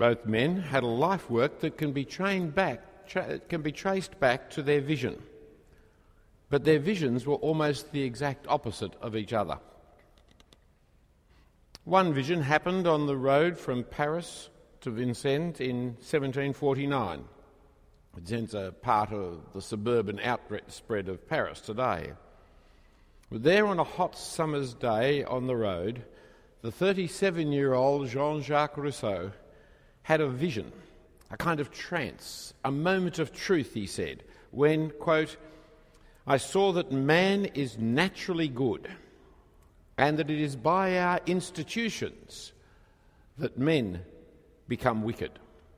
Both men had a life work that can be traced back to their vision. But their visions were almost the exact opposite of each other. One vision happened on the road from Paris to Vincennes in 1749. Vincennes is a part of the suburban outspread of Paris today. There on a hot summer's day on the road, the 37-year-old Jean-Jacques Rousseau had a vision, a kind of trance, a moment of truth, he said, when, quote, "I saw that man is naturally good, and that it is by our institutions that men become wicked."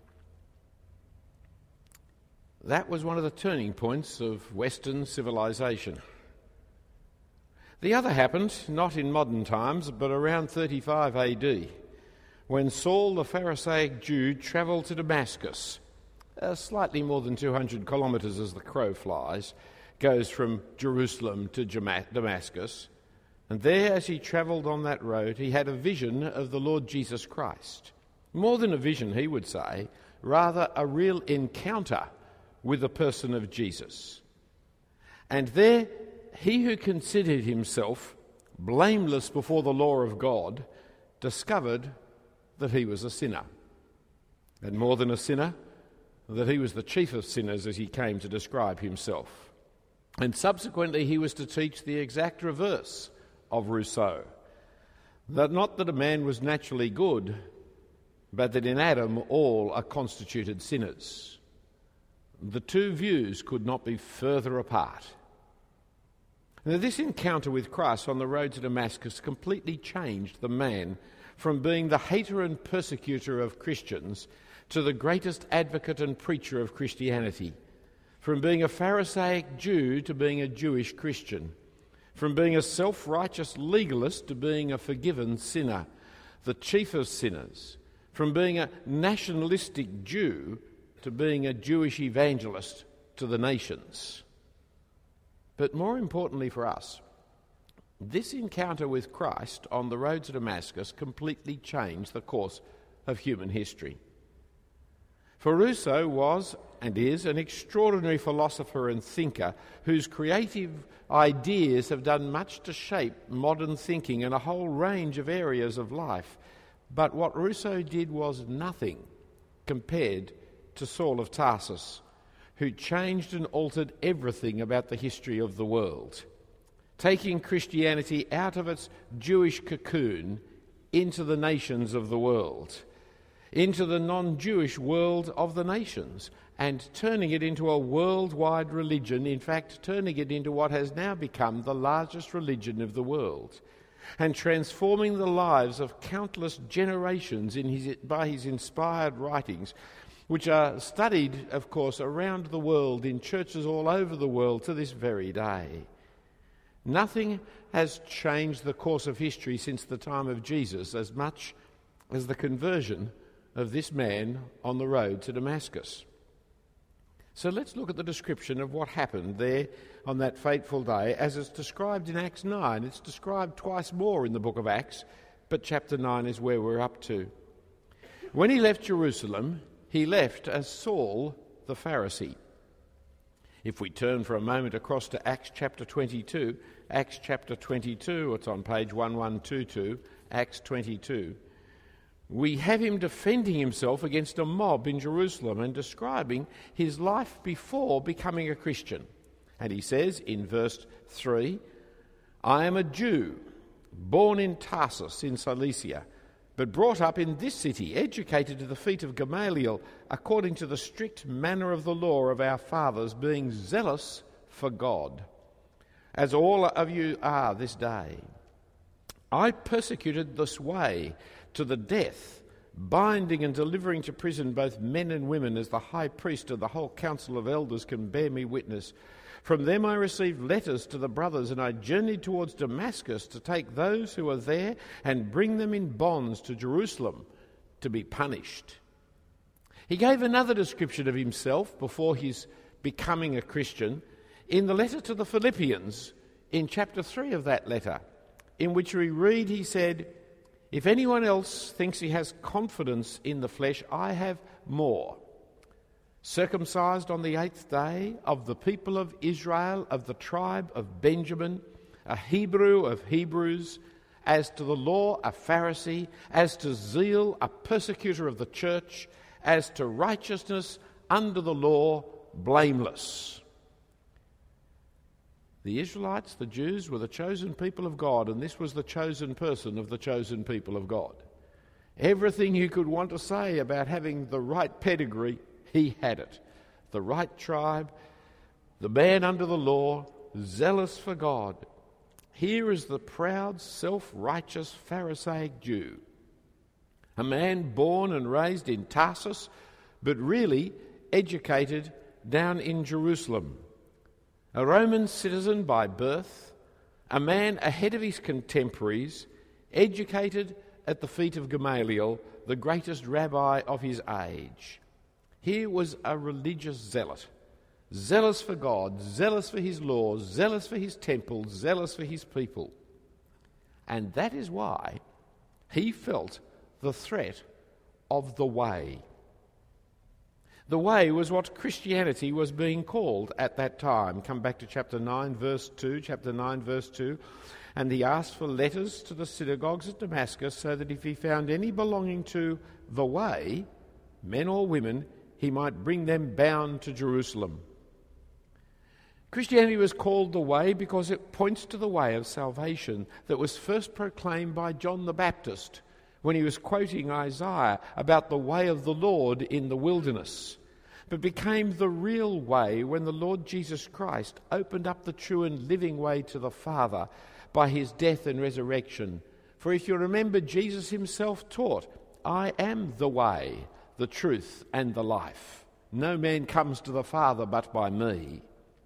That was one of the turning points of Western civilization. The other happened not in modern times, but around 35 AD, when Saul the Pharisaic Jew travelled to Damascus, slightly more than 200 kilometres as the crow flies, goes from Jerusalem to Damascus. And there, as he travelled on that road, he had a vision of the Lord Jesus Christ. More than a vision, he would say, rather a real encounter with the person of Jesus. And there, he who considered himself blameless before the law of God discovered that he was a sinner. And more than a sinner, that he was the chief of sinners, as he came to describe himself. And subsequently, he was to teach the exact reverse of Rousseau, that not that a man was naturally good, but that in Adam all are constituted sinners. The two views could not be further apart. Now, this encounter with Christ on the road to Damascus completely changed the man from being the hater and persecutor of Christians to the greatest advocate and preacher of Christianity, from being a Pharisaic Jew to being a Jewish Christian, from being a self-righteous legalist to being a forgiven sinner, the chief of sinners, from being a nationalistic Jew to being a Jewish evangelist to the nations. But more importantly for us, this encounter with Christ on the road to Damascus completely changed the course of human history. For Rousseau was and is an extraordinary philosopher and thinker whose creative ideas have done much to shape modern thinking in a whole range of areas of life. But what Rousseau did was nothing compared to Saul of Tarsus, who changed and altered everything about the history of the world, taking Christianity out of its Jewish cocoon into the nations of the world, into the non-Jewish world of the nations, and turning it into a worldwide religion, in fact, turning it into what has now become the largest religion of the world, and transforming the lives of countless generations by his inspired writings, which are studied, of course, around the world in churches all over the world to this very day. Nothing has changed the course of history since the time of Jesus as much as the conversion of this man on the road to Damascus. So let's look at the description of what happened there on that fateful day as it's described in Acts 9. It's described twice more in the book of Acts, but chapter 9 is where we're up to. When he left Jerusalem, he left as Saul the Pharisee. If we turn for a moment across to Acts chapter 22, it's on page 1122, Acts 22, we have him defending himself against a mob in Jerusalem and describing his life before becoming a Christian. And he says in verse 3, "I am a Jew, born in Tarsus in Cilicia, but brought up in this city, educated to the feet of Gamaliel, according to the strict manner of the law of our fathers, being zealous for God, as all of you are this day. I persecuted this way to the death, binding and delivering to prison both men and women, as the high priest and the whole council of elders can bear me witness. From them I received letters to the brothers, and I journeyed towards Damascus to take those who are there and bring them in bonds to Jerusalem to be punished." He gave another description of himself before his becoming a Christian in the letter to the Philippians, in chapter 3 of that letter, in which we read, he said, If anyone else thinks he has confidence in the flesh, I have more. Circumcised on the 8th day, of the people of Israel, of the tribe of Benjamin, a Hebrew of Hebrews, as to the law a Pharisee, as to zeal a persecutor of the church, as to righteousness under the law blameless. The Israelites, the Jews, were the chosen people of God, and this was the chosen person of the chosen people of God. Everything you could want to say about having the right pedigree, he had it. The right tribe, the man under the law, zealous for God. Here is the proud, self-righteous Pharisaic Jew, a man born and raised in Tarsus, but really educated down in Jerusalem. A Roman citizen by birth, a man ahead of his contemporaries, educated at the feet of Gamaliel, the greatest rabbi of his age. Here was a religious zealot, zealous for God, zealous for his laws, zealous for his temple, zealous for his people. And that is why he felt the threat of the way. The way was what Christianity was being called at that time. Come back to chapter 9, verse 2. And he asked for letters to the synagogues at Damascus, so that if he found any belonging to the way, men or women, he might bring them bound to Jerusalem. Christianity was called the way because it points to the way of salvation that was first proclaimed by John the Baptist when he was quoting Isaiah about the way of the Lord in the wilderness, but became the real way when the Lord Jesus Christ opened up the true and living way to the Father by his death and resurrection. For if you remember, Jesus himself taught, I am the way, the truth, and the life. No man comes to the Father but by me.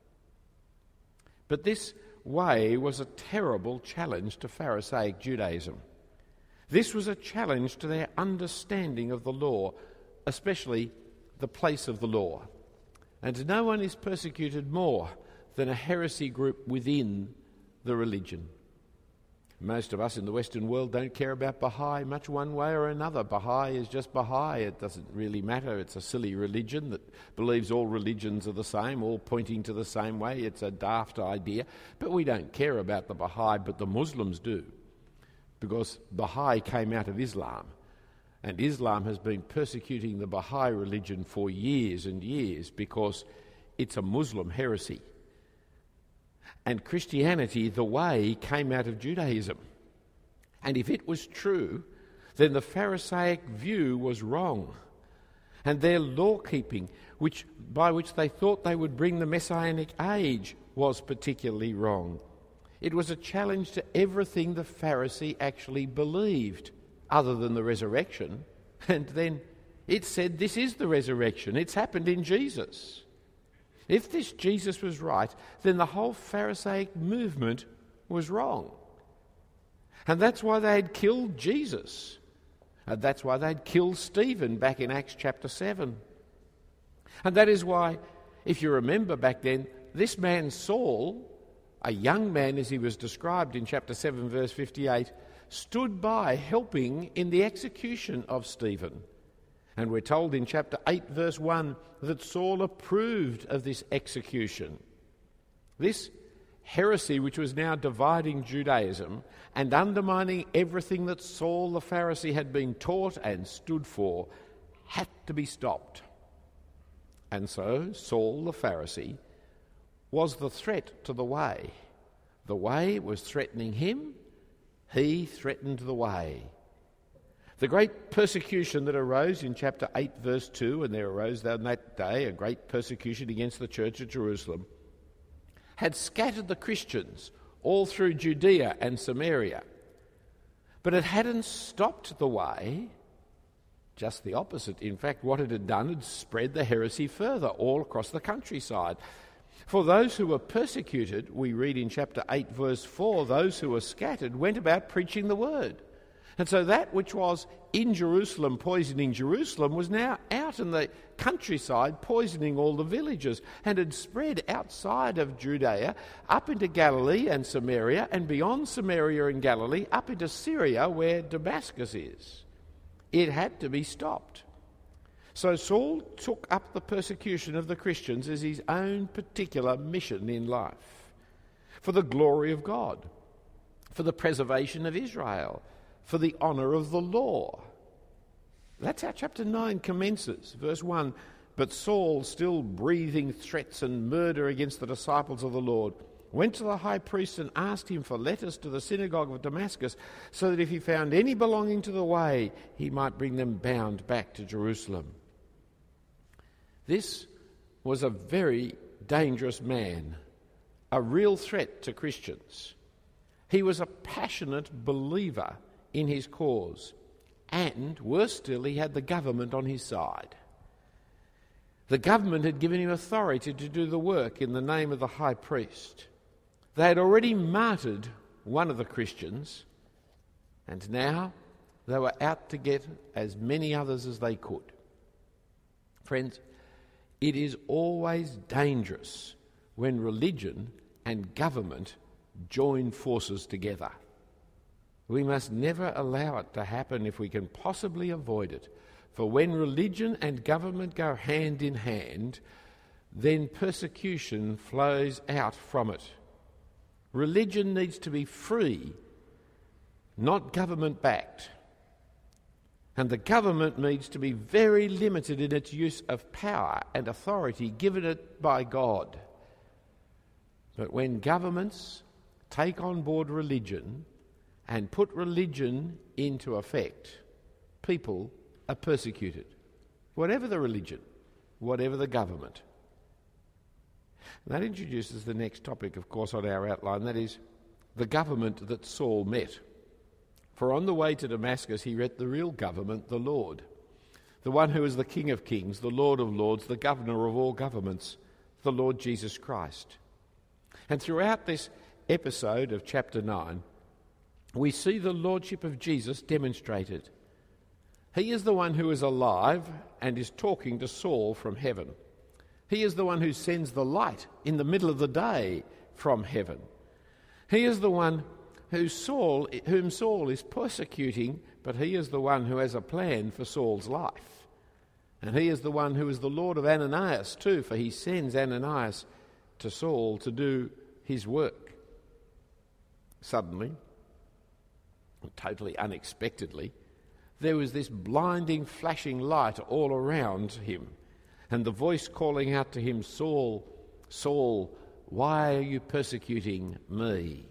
But this way was a terrible challenge to Pharisaic Judaism. This was a challenge to their understanding of the law, especially the place of the law. And no one is persecuted more than a heresy group within the religion. Most of us in the Western world don't care about Baha'i much one way or another. Baha'i is just Baha'i. It doesn't really matter. It's a silly religion that believes all religions are the same, all pointing to the same way. It's a daft idea. But we don't care about the Baha'i, but the Muslims do, because Baha'i came out of Islam. And Islam has been persecuting the Baha'i religion for years and years because it's a Muslim heresy. And Christianity, the way, came out of Judaism. And if it was true, then the Pharisaic view was wrong. And their law-keeping, by which they thought they would bring the Messianic age, was particularly wrong. It was a challenge to everything the Pharisee actually believed, other than the resurrection. And then it said, this is the resurrection. It's happened in Jesus. If this Jesus was right, then the whole Pharisaic movement was wrong. And that's why they had killed Jesus. And that's why they'd killed Stephen back in Acts chapter 7. And that is why, if you remember back then, this man Saul, a young man as he was described in chapter 7 verse 58, stood by helping in the execution of Stephen. And we're told in chapter 8 verse 1 that Saul approved of this execution. This heresy, which was now dividing Judaism and undermining everything that Saul the Pharisee had been taught and stood for, had to be stopped. And so Saul the Pharisee was the threat to the way. The way was threatening him. He threatened the way. The great persecution that arose in chapter 8 verse 2, and there arose on that day a great persecution against the church at Jerusalem, had scattered the Christians all through Judea and Samaria. But it hadn't stopped the way, just the opposite. In fact, what it had done had spread the heresy further all across the countryside. For those who were persecuted, we read in chapter 8 verse 4, those who were scattered went about preaching the word. And so that which was in Jerusalem, poisoning Jerusalem, was now out in the countryside, poisoning all the villages, and had spread outside of Judea, up into Galilee and Samaria, and beyond Samaria and Galilee, up into Syria, where Damascus is. It had to be stopped. So Saul took up the persecution of the Christians as his own particular mission in life, for the glory of God, for the preservation of Israel, for the honour of the law. That's how chapter 9 commences. Verse 1, "But Saul, still breathing threats and murder against the disciples of the Lord, went to the high priest and asked him for letters to the synagogue of Damascus, so that if he found any belonging to the way, he might bring them bound back to Jerusalem." This was a very dangerous man, a real threat to Christians. He was a passionate believer in his cause, and, worse still, he had the government on his side. The government had given him authority to do the work in the name of the high priest. They had already martyred one of the Christians, and now they were out to get as many others as they could. Friends, it is always dangerous when religion and government join forces together. We must never allow it to happen if we can possibly avoid it. For when religion and government go hand in hand, then persecution flows out from it. Religion needs to be free, not government-backed. And the government needs to be very limited in its use of power and authority given it by God. But when governments take on board religion and put religion into effect, people are persecuted, whatever the religion, whatever the government. And that introduces the next topic, of course, on our outline, that is the government that Saul met. For on the way to Damascus he met the real government, the Lord, the one who is the King of Kings, the Lord of Lords, the governor of all governments, the Lord Jesus Christ. And throughout this episode of chapter 9, we see the lordship of Jesus demonstrated. He is the one who is alive and is talking to Saul from heaven. He is the one who sends the light in the middle of the day from heaven. He is the one whom Saul is persecuting, but he is the one who has a plan for Saul's life. And he is the one who is the Lord of Ananias too, for he sends Ananias to Saul to do his work. Suddenly, totally unexpectedly, there was this blinding, flashing light all around him, and the voice calling out to him, "Saul, Saul, why are you persecuting me?"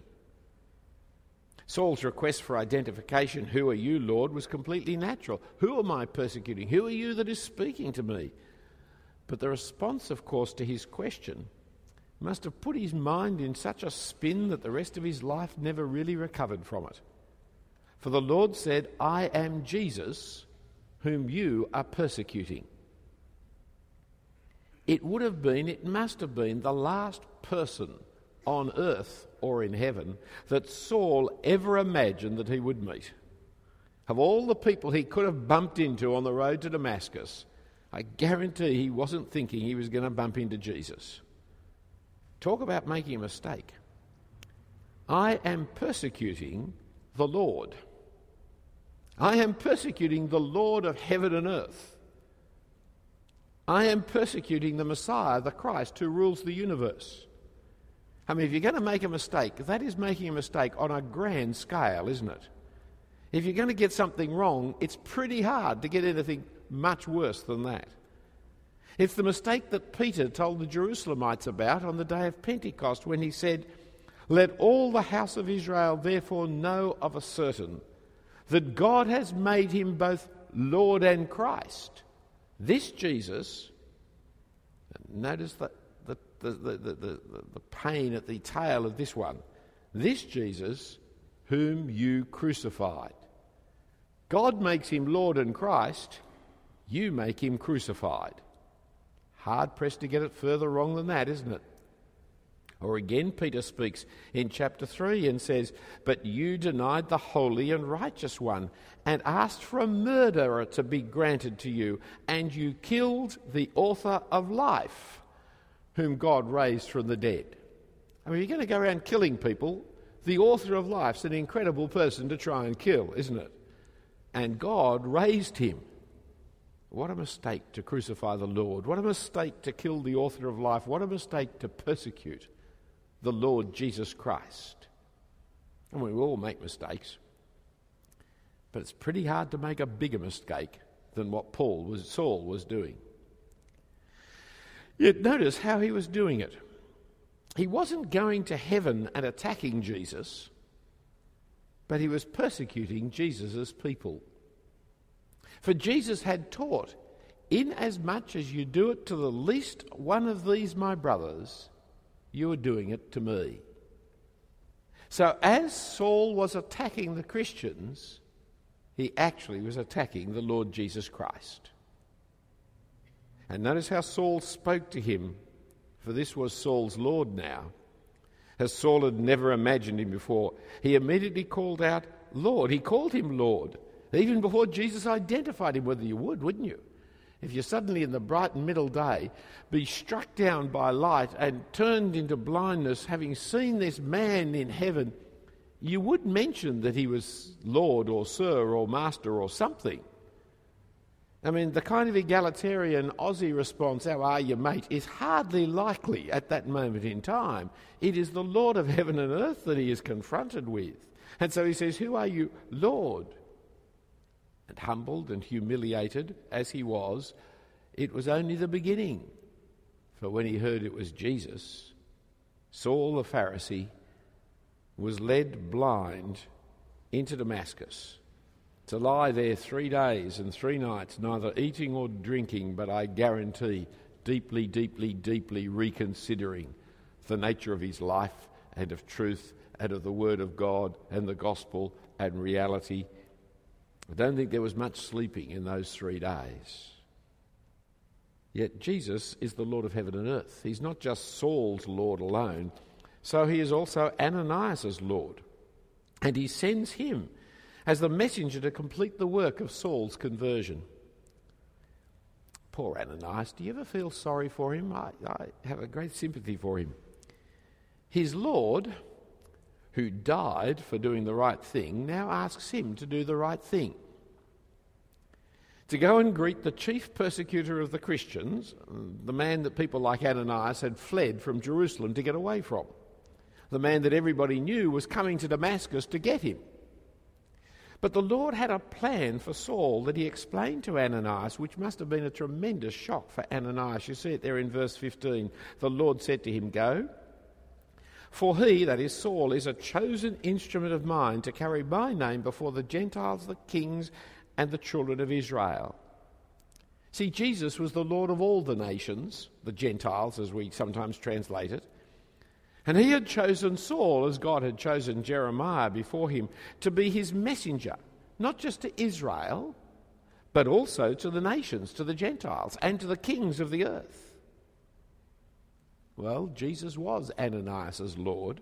Saul's request for identification, "Who are you, Lord?" was completely natural. Who am I persecuting? Who are you that is speaking to me? But the response, of course, to his question must have put his mind in such a spin that the rest of his life never really recovered from it. For the Lord said, "I am Jesus, whom you are persecuting." It must have been the last person on earth or in heaven that Saul ever imagined that he would meet. Of all the people he could have bumped into on the road to Damascus, I guarantee he wasn't thinking he was going to bump into Jesus. Talk about making a mistake. I am persecuting the Lord. I am persecuting the Lord of heaven and earth. I am persecuting the Messiah, the Christ, who rules the universe. I mean, if you're going to make a mistake, that is making a mistake on a grand scale, isn't it? If you're going to get something wrong, it's pretty hard to get anything much worse than that. It's the mistake that Peter told the Jerusalemites about on the day of Pentecost when he said, "Let all the house of Israel therefore know of a certain that God has made him both Lord and Christ. This Jesus," notice the pain at the tail of this one, "this Jesus whom you crucified." God makes him Lord and Christ, you make him crucified. Hard pressed to get it further wrong than that, isn't it? Or again, Peter speaks in chapter 3 and says, "But you denied the holy and righteous one and asked for a murderer to be granted to you, and you killed the author of life, whom God raised from the dead." I mean, you're going to go around killing people. The author of life's an incredible person to try and kill, isn't it? And God raised him. What a mistake to crucify the Lord. What a mistake to kill the author of life. What a mistake to persecute the Lord Jesus Christ. And we all make mistakes. But it's pretty hard to make a bigger mistake than what Saul was doing. Yet notice how he was doing it. He wasn't going to heaven and attacking Jesus, but he was persecuting Jesus' people. For Jesus had taught, "Inasmuch as you do it to the least one of these my brothers, you are doing it to me." So as Saul was attacking the Christians, he actually was attacking the Lord Jesus Christ. And notice how Saul spoke to him, for this was Saul's Lord now. As Saul had never imagined him before, he immediately called out, "Lord." He called him Lord, even before Jesus identified him, whether you would, wouldn't you? If you suddenly in the bright and middle day be struck down by light and turned into blindness, having seen this man in heaven, you would mention that he was Lord or Sir or Master or something. I mean, the kind of egalitarian Aussie response, "How are you, mate?" is hardly likely at that moment in time. It is the Lord of heaven and earth that he is confronted with. And so he says, "Who are you, Lord?" And humbled and humiliated as he was, it was only the beginning. For when he heard it was Jesus, Saul the Pharisee was led blind into Damascus to lie there 3 days and 3 nights, neither eating or drinking, but I guarantee deeply, deeply, deeply reconsidering the nature of his life and of truth and of the Word of God and the gospel and reality. I don't think there was much sleeping in those 3 days. Yet Jesus is the Lord of heaven and earth. He's not just Saul's Lord alone, so he is also Ananias' Lord. And he sends him as the messenger to complete the work of Saul's conversion. Poor Ananias, do you ever feel sorry for him? I have a great sympathy for him. His Lord, who died for doing the right thing, now asks him to do the right thing. To go and greet the chief persecutor of the Christians, the man that people like Ananias had fled from Jerusalem to get away from. The man that everybody knew was coming to Damascus to get him. But the Lord had a plan for Saul that he explained to Ananias, which must have been a tremendous shock for Ananias. You see it there in verse 15. The Lord said to him, "Go, for he," that is Saul, "is a chosen instrument of mine to carry my name before the Gentiles, the kings, and the children of Israel." See, Jesus was the Lord of all the nations, the Gentiles as we sometimes translate it. And he had chosen Saul, as God had chosen Jeremiah before him, to be his messenger, not just to Israel, but also to the nations, to the Gentiles, and to the kings of the earth. Well, Jesus was Ananias' Lord.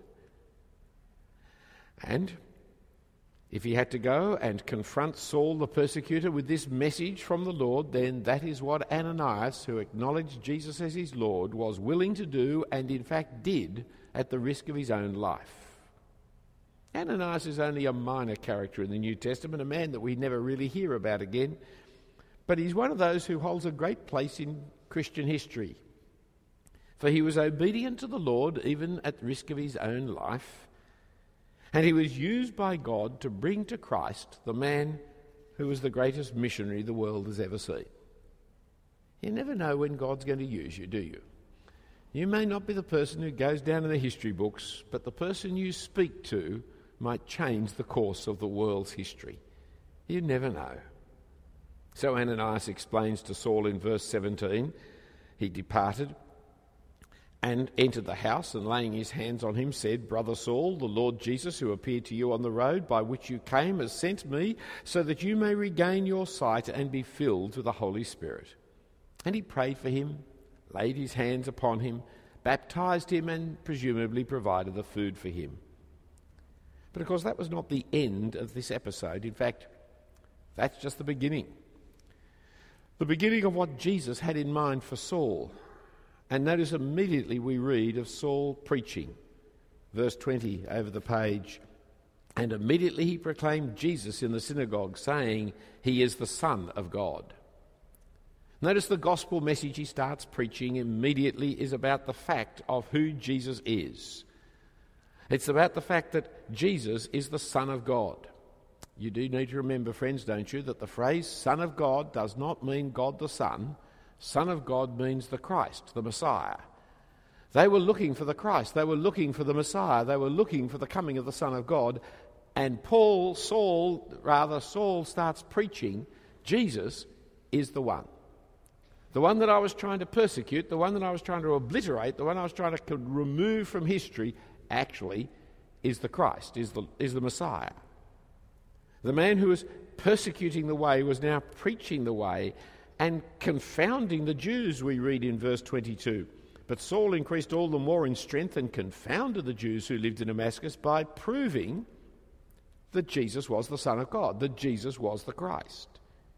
And if he had to go and confront Saul the persecutor with this message from the Lord, then that is what Ananias, who acknowledged Jesus as his Lord, was willing to do and in fact did at the risk of his own life. Ananias is only a minor character in the New Testament, a man that we never really hear about again, but he's one of those who holds a great place in Christian history. For he was obedient to the Lord even at the risk of his own life, and he was used by God to bring to Christ the man who was the greatest missionary the world has ever seen. You never know when God's going to use you, do you? You may not be the person who goes down in the history books, but the person you speak to might change the course of the world's history. You never know. So Ananias explains to Saul in verse 17, he departed and entered the house, and laying his hands on him said, "Brother Saul, the Lord Jesus, who appeared to you on the road by which you came, has sent me so that you may regain your sight and be filled with the Holy Spirit." And he prayed for him, laid his hands upon him, baptised him and presumably provided the food for him. But of course that was not the end of this episode. In fact, that's just the beginning. The beginning of what Jesus had in mind for Saul. And notice immediately we read of Saul preaching. Verse 20 over the page. And immediately he proclaimed Jesus in the synagogue, saying, "He is the Son of God." Notice the gospel message he starts preaching immediately is about the fact of who Jesus is. It's about the fact that Jesus is the Son of God. You do need to remember, friends, don't you, that the phrase Son of God does not mean God the Son. Son of God means the Christ, the Messiah. They were looking for the Christ. They were looking for the Messiah. They were looking for the coming of the Son of God. And Saul starts preaching, Jesus is the one. The one that I was trying to persecute, the one that I was trying to obliterate, the one I was trying to remove from history, actually is the Christ, is the Messiah. The man who was persecuting the way was now preaching the way and confounding the Jews, we read in verse 22. But Saul increased all the more in strength and confounded the Jews who lived in Damascus by proving that Jesus was the Son of God, that Jesus was the Christ.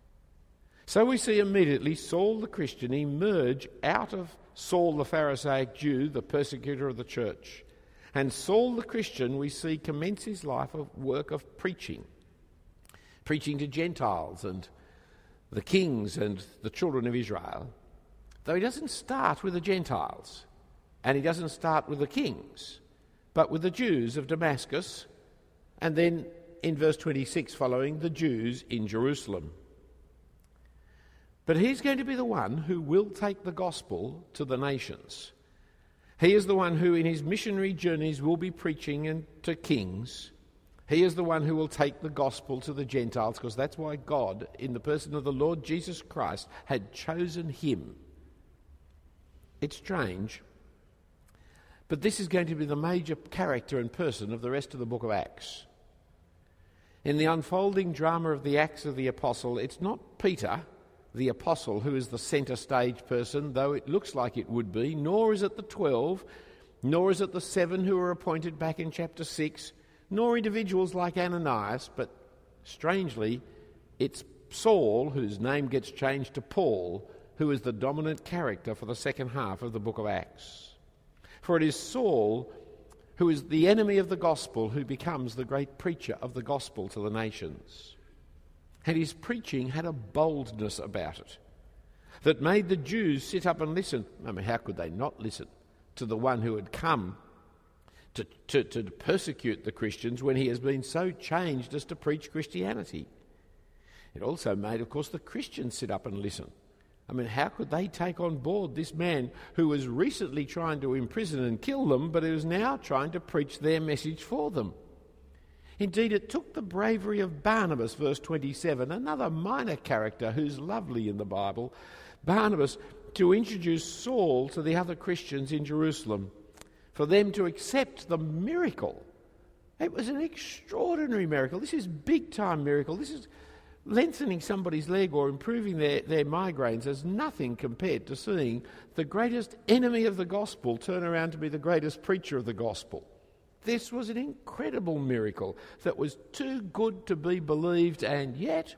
So we see immediately Saul the Christian emerge out of Saul the Pharisaic Jew, the persecutor of the church. And Saul the Christian, we see, commence his life of work of preaching to Gentiles and the kings and the children of Israel. Though he doesn't start with the Gentiles and he doesn't start with the kings, but with the Jews of Damascus, and then in verse 26 following, the Jews in Jerusalem. But he's going to be the one who will take the gospel to the nations. He is the one who in his missionary journeys will be preaching to kings. He is the one who will take the gospel to the Gentiles, because that's why God, in the person of the Lord Jesus Christ, had chosen him. It's strange, but this is going to be the major character and person of the rest of the book of Acts. In the unfolding drama of the Acts of the Apostle, it's not Peter, the apostle, who is the centre stage person, though it looks like it would be, nor is it the 12, nor is it the 7 who were appointed back in chapter 6, nor individuals like Ananias, but strangely, it's Saul, whose name gets changed to Paul, who is the dominant character for the second half of the book of Acts. For it is Saul, who is the enemy of the gospel, who becomes the great preacher of the gospel to the nations. And his preaching had a boldness about it that made the Jews sit up and listen. I mean, how could they not listen to the one who had come to persecute the Christians when he has been so changed as to preach Christianity? It also made, of course, the Christians sit up and listen. I mean, how could they take on board this man who was recently trying to imprison and kill them, but who is now trying to preach their message for them? Indeed, it took the bravery of Barnabas, verse 27, another minor character who's lovely in the Bible, Barnabas, to introduce Saul to the other Christians in Jerusalem, for them to accept the miracle. It was an extraordinary miracle. This is big-time miracle. This is lengthening somebody's leg or improving their migraines as nothing compared to seeing the greatest enemy of the gospel turn around to be the greatest preacher of the gospel. This was an incredible miracle that was too good to be believed, and yet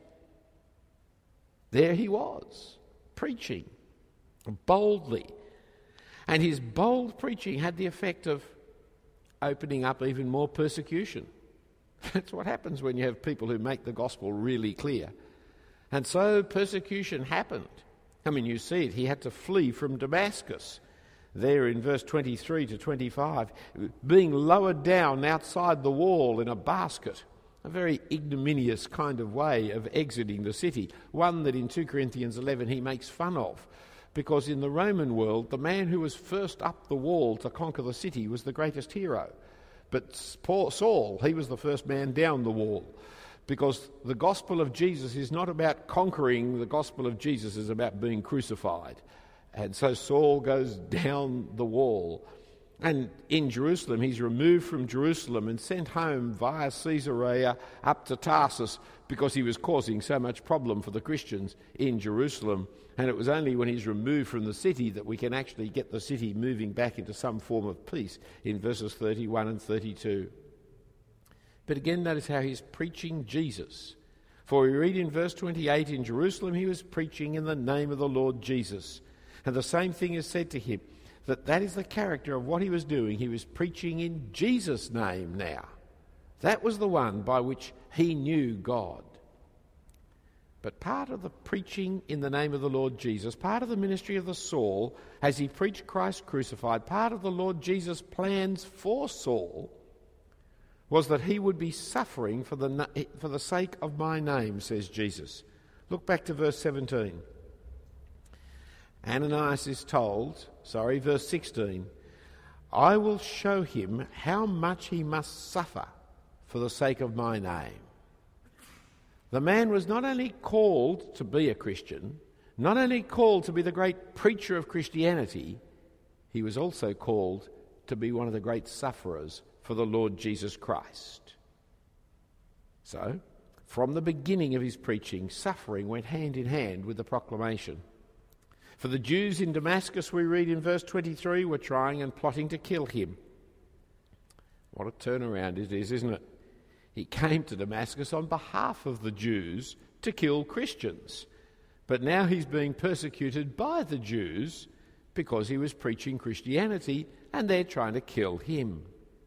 there he was, preaching boldly. And his bold preaching had the effect of opening up even more persecution. That's what happens when you have people who make the gospel really clear. And so persecution happened. I mean, you see it. He had to flee from Damascus. There in verse 23 to 25, being lowered down outside the wall in a basket, a very ignominious kind of way of exiting the city, one that in 2 Corinthians 11 he makes fun of, because in the Roman world, the man who was first up the wall to conquer the city was the greatest hero. But Saul, he was the first man down the wall, because the gospel of Jesus is not about conquering, the gospel of Jesus is about being crucified. And so Saul goes down the wall. And in Jerusalem, he's removed from Jerusalem and sent home via Caesarea up to Tarsus because he was causing so much problem for the Christians in Jerusalem. And it was only when he's removed from the city that we can actually get the city moving back into some form of peace in verses 31 and 32. But again, notice how he's preaching Jesus. For we read in verse 28, in Jerusalem he was preaching in the name of the Lord Jesus. And the same thing is said to him, that is the character of what he was doing. He was preaching in Jesus' name now. That was the one by which he knew God. But part of the preaching in the name of the Lord Jesus, part of the ministry of the Saul, as he preached Christ crucified, part of the Lord Jesus' plans for Saul was that he would be suffering for the sake of my name, says Jesus. Look back to verse 17. Ananias is told, verse 16, I will show him how much he must suffer for the sake of my name. The man was not only called to be a Christian, not only called to be the great preacher of Christianity, he was also called to be one of the great sufferers for the Lord Jesus Christ. So, from the beginning of his preaching, suffering went hand in hand with the proclamation. For the Jews in Damascus, we read in verse 23, were trying and plotting to kill him. What a turnaround it is, isn't it? He came to Damascus on behalf of the Jews to kill Christians. But now he's being persecuted by the Jews because he was preaching Christianity and they're trying to kill him.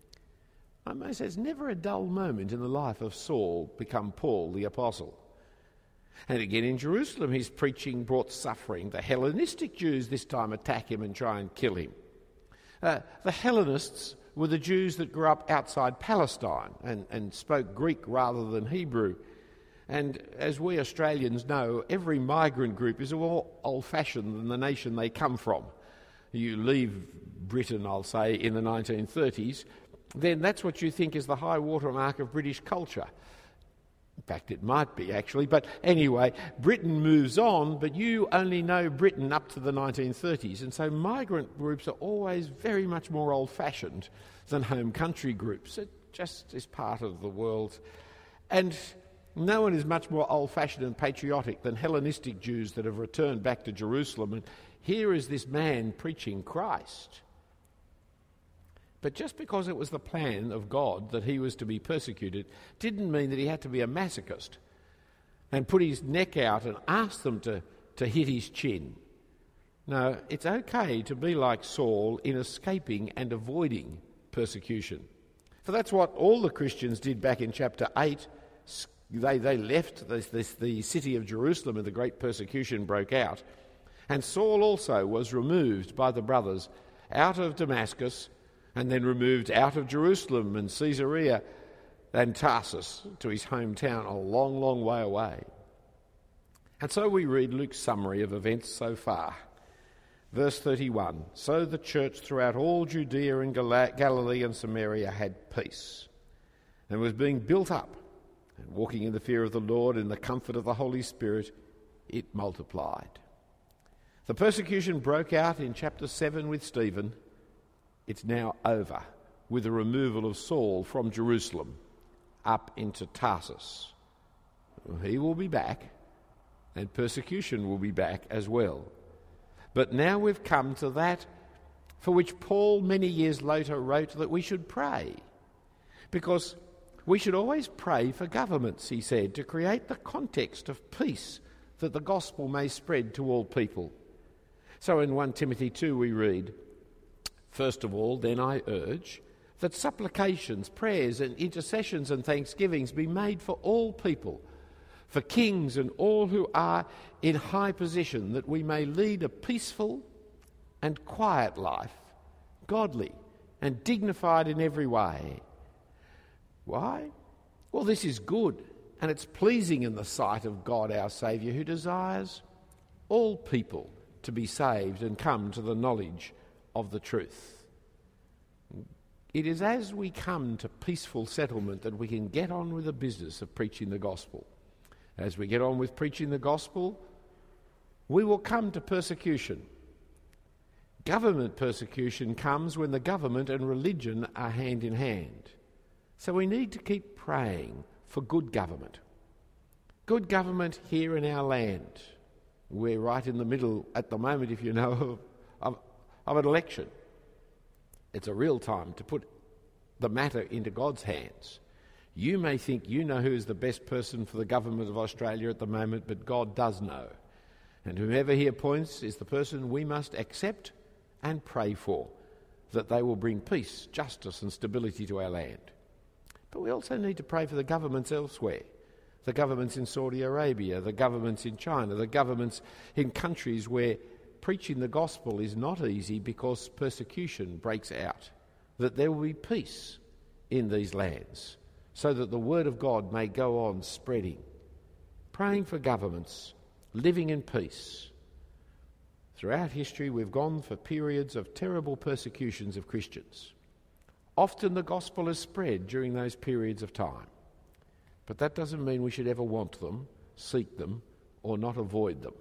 I may say it's never a dull moment in the life of Saul become Paul the Apostle. And again in Jerusalem his preaching brought suffering. The Hellenistic Jews this time attack him and try and kill him. The Hellenists were the Jews that grew up outside Palestine and spoke Greek rather than Hebrew. And as we Australians know, every migrant group is more old-fashioned than the nation they come from. You leave Britain, I'll say, in the 1930s, then that's what you think is the high watermark of British culture. In fact, it might be, actually. But anyway, Britain moves on, but you only know Britain up to the 1930s. And so migrant groups are always very much more old-fashioned than home country groups. It just is part of the world. And no one is much more old-fashioned and patriotic than Hellenistic Jews that have returned back to Jerusalem. And here is this man preaching Christ. But just because it was the plan of God that he was to be persecuted didn't mean that he had to be a masochist and put his neck out and ask them to hit his chin. No, it's okay to be like Saul in escaping and avoiding persecution. For that's what all the Christians did back in chapter 8. They left the city of Jerusalem and the great persecution broke out. And Saul also was removed by the brothers out of Damascus and then removed out of Jerusalem and Caesarea and Tarsus to his hometown a long, long way away. And so we read Luke's summary of events so far. Verse 31, so the church throughout all Judea and Galilee and Samaria had peace and was being built up, and walking in the fear of the Lord and the comfort of the Holy Spirit, it multiplied. The persecution broke out in chapter 7 with Stephen. It's now over with the removal of Saul from Jerusalem up into Tarsus. He will be back, and persecution will be back as well. But now we've come to that for which Paul many years later wrote that we should pray. Because we should always pray for governments, he said, to create the context of peace that the gospel may spread to all people. So in 1 Timothy 2 we read, first of all, then I urge that supplications, prayers and intercessions and thanksgivings be made for all people, for kings and all who are in high position, that we may lead a peaceful and quiet life, godly and dignified in every way. Why? Well, this is good, and it's pleasing in the sight of God our Saviour, who desires all people to be saved and come to the knowledge of the truth. It is as we come to peaceful settlement that we can get on with the business of preaching the gospel. As we get on with preaching the gospel, we will come to persecution. Government persecution comes when the government and religion are hand in hand. So we need to keep praying for good government. Good government here in our land. We're right in the middle at the moment, if you know, of an election. It's a real time to put the matter into God's hands. You may think you know who is the best person for the government of Australia at the moment, but God does know. And whoever he appoints is the person we must accept and pray for, that they will bring peace, justice and stability to our land. But we also need to pray for the governments elsewhere. The governments in Saudi Arabia, the governments in China, the governments in countries where preaching the gospel is not easy because persecution breaks out, that there will be peace in these lands so that the word of God may go on spreading. Praying for governments, living in peace. Throughout history, we've gone for periods of terrible persecutions of Christians. Often the gospel is spread during those periods of time. But that doesn't mean we should ever want them, seek them, or not avoid them.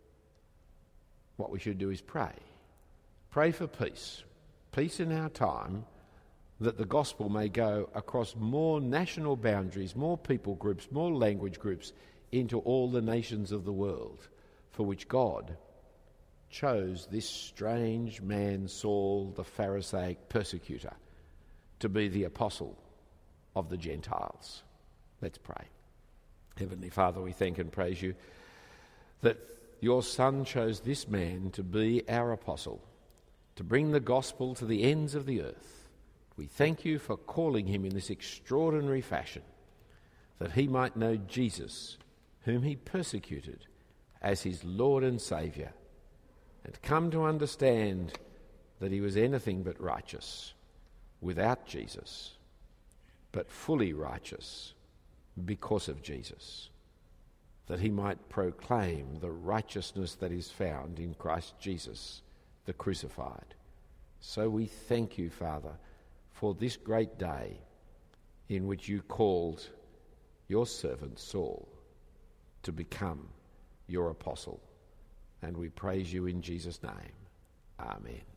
What we should do is pray. Pray for peace. Peace in our time, that the gospel may go across more national boundaries, more people groups, more language groups, into all the nations of the world, for which God chose this strange man, Saul, the Pharisaic persecutor, to be the apostle of the Gentiles. Let's pray. Heavenly Father, we thank and praise you that your Son chose this man to be our apostle, to bring the gospel to the ends of the earth. We thank you for calling him in this extraordinary fashion, that he might know Jesus, whom he persecuted, as his Lord and Saviour, and come to understand that he was anything but righteous without Jesus, but fully righteous because of Jesus, that he might proclaim the righteousness that is found in Christ Jesus, the crucified. So we thank you, Father, for this great day in which you called your servant Saul to become your apostle. And we praise you in Jesus' name. Amen.